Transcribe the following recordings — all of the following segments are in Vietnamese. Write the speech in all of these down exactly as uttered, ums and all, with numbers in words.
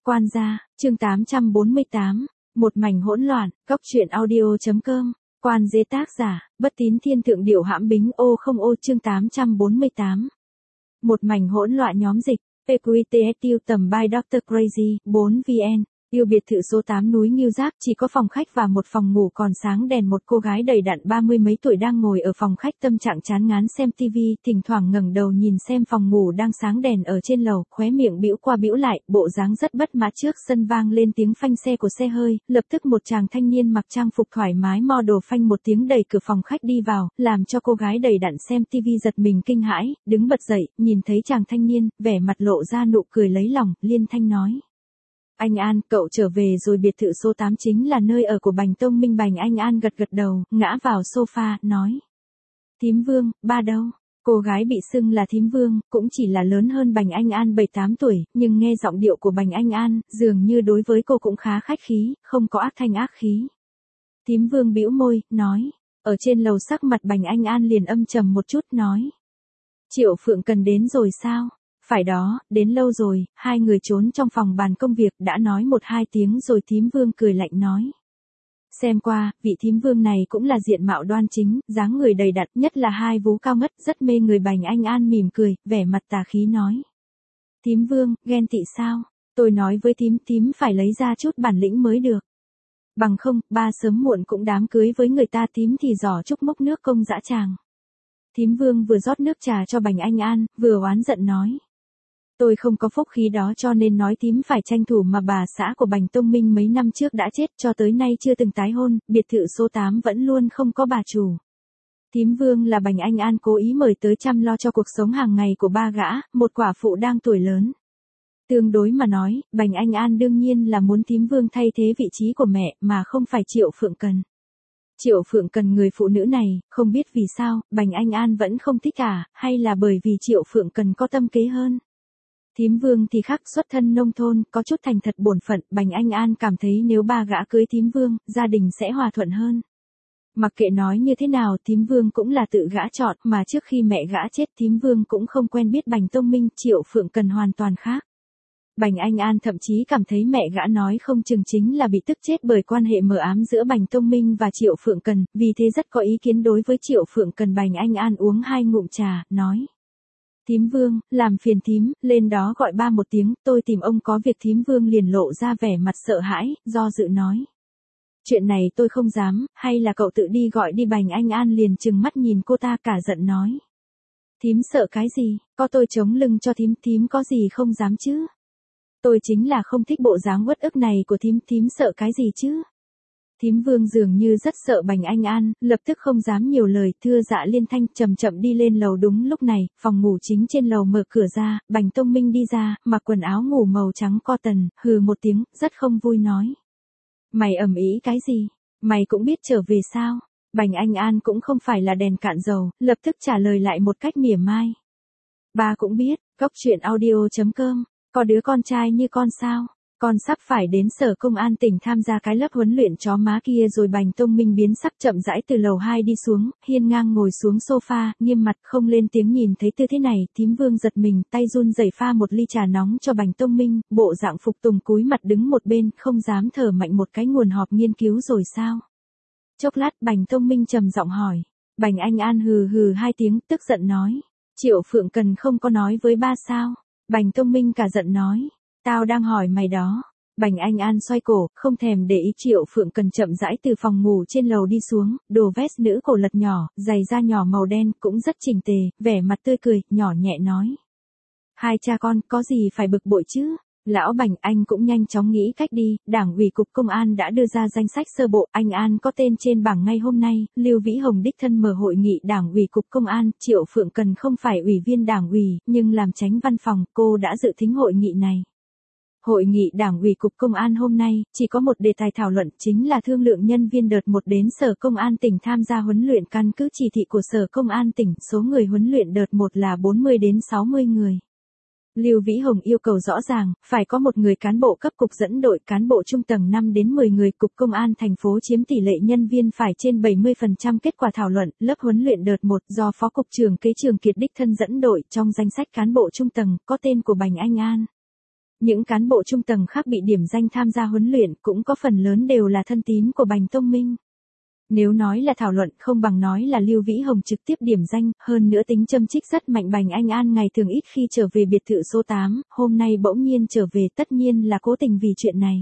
Quan gia, chương tám trăm bốn mươi tám, một mảnh hỗn loạn, góc truyện audio.com, quan dế tác giả, bất tín thiên thượng điệu hãm bính ô không ô chương tám trăm bốn mươi tám. Một mảnh hỗn loạn nhóm dịch, pê quy tê ét tiêu tầm by doctor Crazy, bốn vn. Yêu biệt thự số tám núi Ngưu Giác chỉ có phòng khách và một phòng ngủ còn sáng đèn. Một cô gái đầy đặn ba mươi mấy tuổi đang ngồi ở phòng khách tâm trạng chán ngán xem tivi, thỉnh thoảng ngẩng đầu nhìn xem phòng ngủ đang sáng đèn ở trên lầu, khóe miệng bĩu qua bĩu lại, bộ dáng rất bất mãn. Trước sân vang lên tiếng phanh xe của xe hơi, lập tức một chàng thanh niên mặc trang phục thoải mái model phanh một tiếng đẩy cửa phòng khách đi vào, làm cho cô gái đầy đặn xem tivi giật mình kinh hãi, đứng bật dậy, nhìn thấy chàng thanh niên, vẻ mặt lộ ra nụ cười lấy lòng, liên thanh nói: "Anh An, cậu trở về rồi." Biệt thự số tám chính là nơi ở của Bành Tông Minh. Bành Anh An gật gật đầu, ngã vào sofa, nói: "Thím Vương, ba đâu?" Cô gái bị xưng là thím Vương, cũng chỉ là lớn hơn Bành Anh An bảy tám tuổi, nhưng nghe giọng điệu của Bành Anh An, dường như đối với cô cũng khá khách khí, không có ác thanh ác khí. Thím Vương bĩu môi, nói: "Ở trên lầu." Sắc mặt Bành Anh An liền âm trầm một chút, nói: "Triệu Phượng Cần đến rồi sao?" "Phải đó, đến lâu rồi." Hai người trốn trong phòng bàn công việc, đã nói một hai tiếng rồi. Thím Vương cười lạnh nói: "Xem qua, vị thím Vương này cũng là diện mạo đoan chính, dáng người đầy đặn, nhất là hai vú cao ngất, rất mê người." Bành Anh An mỉm cười, vẻ mặt tà khí nói: "Thím Vương, ghen tị sao? Tôi nói với thím, thím phải lấy ra chút bản lĩnh mới được. Bằng không, ba sớm muộn cũng đám cưới với người ta." Thím thì giỏ trúc mốc nước công dã tràng. Thím Vương vừa rót nước trà cho Bành Anh An, vừa oán giận nói: "Tôi không có phúc khí đó cho nên nói thím phải tranh thủ, mà bà xã của Bành Tông Minh mấy năm trước đã chết, cho tới nay chưa từng tái hôn, biệt thự số tám vẫn luôn không có bà chủ." Thím Vương là Bành Anh An cố ý mời tới chăm lo cho cuộc sống hàng ngày của ba gã, một quả phụ đang tuổi lớn. Tương đối mà nói, Bành Anh An đương nhiên là muốn thím Vương thay thế vị trí của mẹ, mà không phải Triệu Phượng Cần. Triệu Phượng Cần, người phụ nữ này, không biết vì sao, Bành Anh An vẫn không thích cả, hay là bởi vì Triệu Phượng Cần có tâm kế hơn. Thím Vương thì khác, xuất thân nông thôn, có chút thành thật bổn phận. Bành Anh An cảm thấy nếu ba gã cưới thím Vương, gia đình sẽ hòa thuận hơn. Mặc kệ nói như thế nào, thím Vương cũng là tự gã chọn, mà trước khi mẹ gã chết thím Vương cũng không quen biết Bành Tông Minh. Triệu Phượng Cần hoàn toàn khác. Bành Anh An thậm chí cảm thấy mẹ gã nói không chừng chính là bị tức chết bởi quan hệ mờ ám giữa Bành Tông Minh và Triệu Phượng Cần, vì thế rất có ý kiến đối với Triệu Phượng Cần. Bành Anh An uống hai ngụm trà, nói: "Thím Vương, làm phiền thím, lên đó gọi ba một tiếng, tôi tìm ông có việc." Thím Vương liền lộ ra vẻ mặt sợ hãi, do dự nói: "Chuyện này tôi không dám, hay là cậu tự đi gọi đi." Bành Anh An liền trừng mắt nhìn cô ta, cả giận nói: "Thím sợ cái gì, có tôi chống lưng cho thím, thím có gì không dám chứ? Tôi chính là không thích bộ dáng uất ức này của thím, thím sợ cái gì chứ?" Thím Vương dường như rất sợ Bành Anh An, lập tức không dám nhiều lời, thưa dạ liên thanh, chậm chậm đi lên lầu. Đúng lúc này, phòng ngủ chính trên lầu mở cửa ra, Bành Tông Minh đi ra, mặc quần áo ngủ màu trắng cotton, hừ một tiếng, rất không vui nói: "Mày ầm ĩ cái gì? Mày cũng biết trở về sao?" Bành Anh An cũng không phải là đèn cạn dầu, lập tức trả lời lại một cách mỉa mai: "Ba cũng biết." Góc truyện audio.com, có đứa con trai như con sao? Con sắp phải đến sở công an tỉnh tham gia cái lớp huấn luyện chó má kia rồi. Bành Tông Minh biến sắc, chậm rãi từ lầu hai đi xuống, hiên ngang ngồi xuống sofa, nghiêm mặt không lên tiếng. Nhìn thấy tư thế này, thím Vương giật mình, tay run rẩy pha một ly trà nóng cho Bành Tông Minh, bộ dạng phục tùng cúi mặt đứng một bên, không dám thở mạnh một cái. "Nguồn họp nghiên cứu rồi sao?" Chốc lát Bành Tông Minh trầm giọng hỏi. Bành Anh An hừ hừ hai tiếng, tức giận nói: "Triệu Phượng Cần không có nói với ba sao?" Bành Tông Minh cả giận nói: "Tao đang hỏi mày đó." Bành Anh An xoay cổ, không thèm để ý. Triệu Phượng Cần chậm rãi từ phòng ngủ trên lầu đi xuống, đồ vest nữ cổ lật nhỏ, giày da nhỏ màu đen, cũng rất chỉnh tề, vẻ mặt tươi cười, nhỏ nhẹ nói: "Hai cha con, có gì phải bực bội chứ?" "Lão Bành, anh cũng nhanh chóng nghĩ cách đi, Đảng ủy Cục Công an đã đưa ra danh sách sơ bộ, anh An có tên trên bảng ngay hôm nay." Lưu Vĩ Hồng đích thân mở hội nghị Đảng ủy Cục Công an. Triệu Phượng Cần không phải ủy viên Đảng ủy, nhưng làm chánh văn phòng, cô đã dự thính hội nghị này. Hội nghị Đảng ủy Cục Công an hôm nay, chỉ có một đề tài thảo luận, chính là thương lượng nhân viên đợt một đến Sở Công an tỉnh tham gia huấn luyện. Căn cứ chỉ thị của Sở Công an tỉnh, số người huấn luyện đợt một là bốn mươi đến sáu mươi người. Lưu Vĩ Hồng yêu cầu rõ ràng, phải có một người cán bộ cấp cục dẫn đội, cán bộ trung tầng năm đến mười người. Cục Công an thành phố chiếm tỷ lệ nhân viên phải trên bảy mươi phần trăm. Kết quả thảo luận, lớp huấn luyện đợt một do Phó Cục trưởng Kế Trường Kiệt đích thân dẫn đội, trong danh sách cán bộ trung tầng, có tên của Bành Anh An. Những cán bộ trung tầng khác bị điểm danh tham gia huấn luyện cũng có phần lớn đều là thân tín của Bành Tông Minh. Nếu nói là thảo luận không bằng nói là Lưu Vĩ Hồng trực tiếp điểm danh, hơn nữa tính châm chích rất mạnh. Bành Anh An ngày thường ít khi trở về biệt thự số tám, hôm nay bỗng nhiên trở về tất nhiên là cố tình vì chuyện này.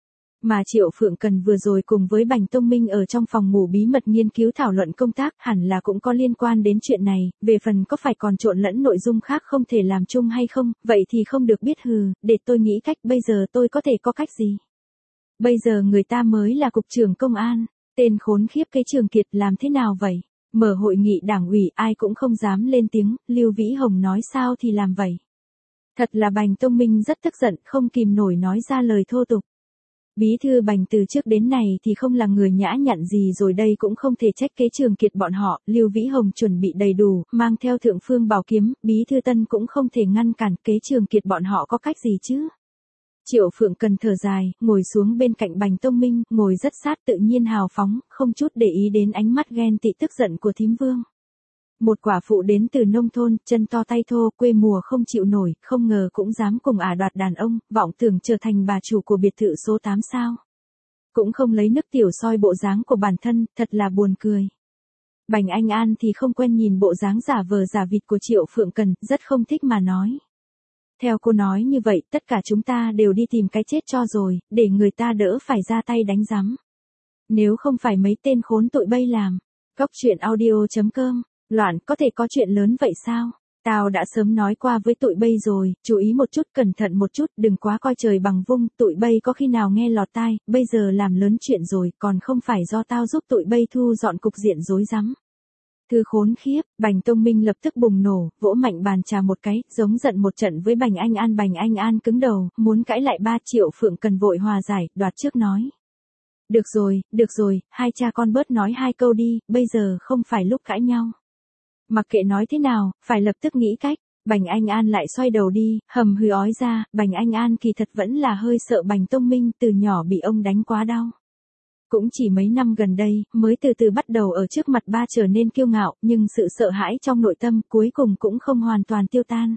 Mà Triệu Phượng Cần vừa rồi cùng với Bành Tông Minh ở trong phòng ngủ bí mật nghiên cứu thảo luận công tác hẳn là cũng có liên quan đến chuyện này, về phần có phải còn trộn lẫn nội dung khác không thể làm chung hay không, vậy thì không được biết hừ, để tôi nghĩ cách bây giờ tôi có thể có cách gì. Bây giờ người ta mới là cục trưởng công an, tên khốn khiếp cái Trường Kiệt làm thế nào vậy? Mở hội nghị đảng ủy ai cũng không dám lên tiếng, Lưu Vĩ Hồng nói sao thì làm vậy. Thật là Bành Tông Minh rất tức giận không kìm nổi nói ra lời thô tục. Bí thư Bành từ trước đến này thì không là người nhã nhặn gì rồi đây cũng không thể trách kế Trường Kiệt bọn họ, Lưu Vĩ Hồng chuẩn bị đầy đủ, mang theo thượng phương bảo kiếm, bí thư Tân cũng không thể ngăn cản kế Trường Kiệt bọn họ có cách gì chứ. Triệu Phượng Cần thở dài, ngồi xuống bên cạnh Bành Tông Minh, ngồi rất sát tự nhiên hào phóng, không chút để ý đến ánh mắt ghen tị tức giận của thím Vương. Một quả phụ đến từ nông thôn, chân to tay thô, quê mùa không chịu nổi, không ngờ cũng dám cùng ả đoạt đàn ông, vọng tưởng trở thành bà chủ của biệt thự số tám sao. Cũng không lấy nước tiểu soi bộ dáng của bản thân, thật là buồn cười. Bành Anh An thì không quen nhìn bộ dáng giả vờ giả vịt của Triệu Phượng Cần, rất không thích mà nói. Theo cô nói như vậy, tất cả chúng ta đều đi tìm cái chết cho rồi, để người ta đỡ phải ra tay đánh rắm. Nếu không phải mấy tên khốn tụi bay làm. Góc truyện audio chấm com Loạn, có thể có chuyện lớn vậy sao? Tao đã sớm nói qua với tụi bay rồi, chú ý một chút, cẩn thận một chút, đừng quá coi trời bằng vung, tụi bay có khi nào nghe lọt tai, bây giờ làm lớn chuyện rồi, còn không phải do tao giúp tụi bay thu dọn cục diện rối rắm. Thư khốn khiếp, Bành Tông Minh lập tức bùng nổ, vỗ mạnh bàn trà một cái, giống giận một trận với Bành Anh An. Bành Anh An cứng đầu, muốn cãi lại. Ba Triệu Phượng Cần vội hòa giải, đoạt trước nói. Được rồi, được rồi, hai cha con bớt nói hai câu đi, bây giờ không phải lúc cãi nhau. Mặc kệ nói thế nào, phải lập tức nghĩ cách. Bành Anh An lại xoay đầu đi, hầm hừ ói ra, Bành Anh An kỳ thật vẫn là hơi sợ Bành Tông Minh, từ nhỏ bị ông đánh quá đau. Cũng chỉ mấy năm gần đây, mới từ từ bắt đầu ở trước mặt ba trở nên kiêu ngạo, nhưng sự sợ hãi trong nội tâm cuối cùng cũng không hoàn toàn tiêu tan.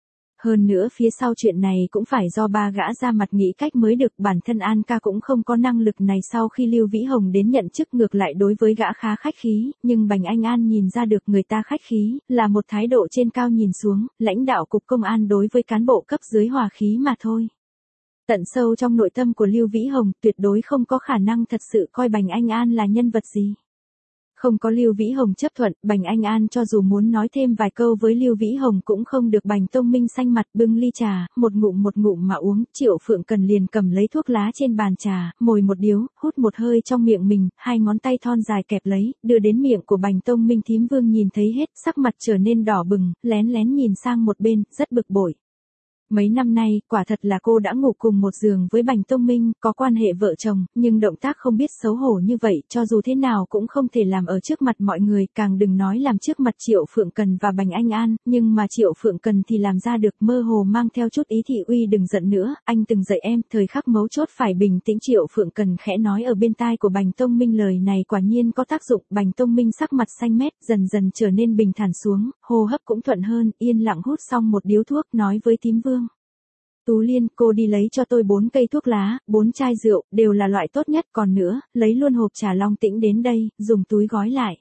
Hơn nữa phía sau chuyện này cũng phải do ba gã ra mặt nghĩ cách mới được, bản thân An ca cũng không có năng lực này. Sau khi Lưu Vĩ Hồng đến nhận chức ngược lại đối với gã khá khách khí, nhưng Bành Anh An nhìn ra được người ta khách khí, là một thái độ trên cao nhìn xuống, lãnh đạo cục công an đối với cán bộ cấp dưới hòa khí mà thôi. Tận sâu trong nội tâm của Lưu Vĩ Hồng tuyệt đối không có khả năng thật sự coi Bành Anh An là nhân vật gì. Không có Lưu Vĩ Hồng chấp thuận, Bành Anh An cho dù muốn nói thêm vài câu với Lưu Vĩ Hồng cũng không được. Bành Tông Minh xanh mặt bưng ly trà, một ngụm một ngụm mà uống, Triệu Phượng Cần liền cầm lấy thuốc lá trên bàn trà, mồi một điếu, hút một hơi trong miệng mình, hai ngón tay thon dài kẹp lấy, đưa đến miệng của Bành Tông Minh. Thím Vương nhìn thấy hết, sắc mặt trở nên đỏ bừng, lén lén nhìn sang một bên, rất bực bội. Mấy năm nay, quả thật là cô đã ngủ cùng một giường với Bành Tông Minh, có quan hệ vợ chồng, nhưng động tác không biết xấu hổ như vậy, cho dù thế nào cũng không thể làm ở trước mặt mọi người, càng đừng nói làm trước mặt Triệu Phượng Cần và Bành Anh An, nhưng mà Triệu Phượng Cần thì làm ra được, mơ hồ mang theo chút ý thị uy. Đừng giận nữa, anh từng dạy em, thời khắc mấu chốt phải bình tĩnh. Triệu Phượng Cần khẽ nói ở bên tai của Bành Tông Minh. Lời này quả nhiên có tác dụng, Bành Tông Minh sắc mặt xanh mét, dần dần trở nên bình thản xuống, hô hấp cũng thuận hơn, yên lặng hút xong một điếu thuốc, nói với thím Vương. Tú Liên, cô đi lấy cho tôi bốn cây thuốc lá, bốn chai rượu, đều là loại tốt nhất, còn nữa, lấy luôn hộp trà Long Tĩnh đến đây, dùng túi gói lại.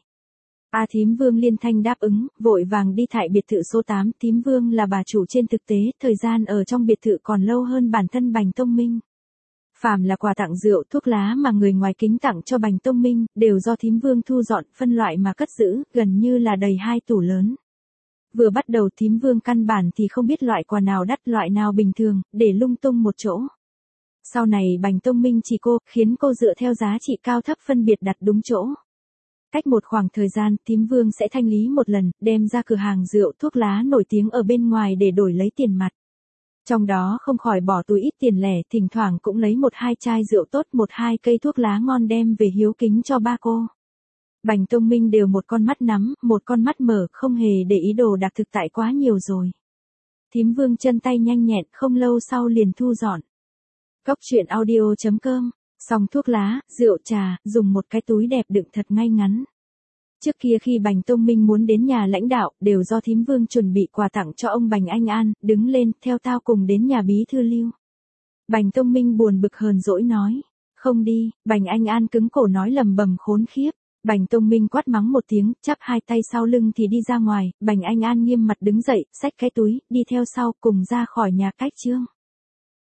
A thím Vương liên thanh đáp ứng, vội vàng đi thại biệt thự số tám. Thím Vương là bà chủ trên thực tế, thời gian ở trong biệt thự còn lâu hơn bản thân Bành Tông Minh. Phàm là quà tặng rượu, thuốc lá mà người ngoài kính tặng cho Bành Tông Minh, đều do thím Vương thu dọn, phân loại mà cất giữ, gần như là đầy hai tủ lớn. Vừa bắt đầu thím Vương căn bản thì không biết loại quà nào đắt loại nào bình thường, để lung tung một chỗ. Sau này Bành Tông Minh chỉ cô, khiến cô dựa theo giá trị cao thấp phân biệt đặt đúng chỗ. Cách một khoảng thời gian, thím Vương sẽ thanh lý một lần, đem ra cửa hàng rượu thuốc lá nổi tiếng ở bên ngoài để đổi lấy tiền mặt. Trong đó không khỏi bỏ túi ít tiền lẻ, thỉnh thoảng cũng lấy một hai chai rượu tốt, một hai cây thuốc lá ngon đem về hiếu kính cho ba cô. Bành Tông Minh đều một con mắt nắm, một con mắt mở, không hề để ý đồ đạc thực tại quá nhiều rồi. Thím Vương chân tay nhanh nhẹn, không lâu sau liền thu dọn. Góc truyện audio chấm com Xong thuốc lá, rượu trà, dùng một cái túi đẹp đựng thật ngay ngắn. Trước kia khi Bành Tông Minh muốn đến nhà lãnh đạo, đều do thím Vương chuẩn bị quà tặng cho ông Bành Anh An, đứng lên, theo tao cùng đến nhà bí thư Lưu. Bành Tông Minh buồn bực hờn dỗi nói. Không đi, Bành Anh An cứng cổ nói lầm bầm khốn khiếp. Bành Tông Minh quát mắng một tiếng, chắp hai tay sau lưng thì đi ra ngoài, Bành Anh An nghiêm mặt đứng dậy, xách cái túi, đi theo sau, cùng ra khỏi nhà cách Trương.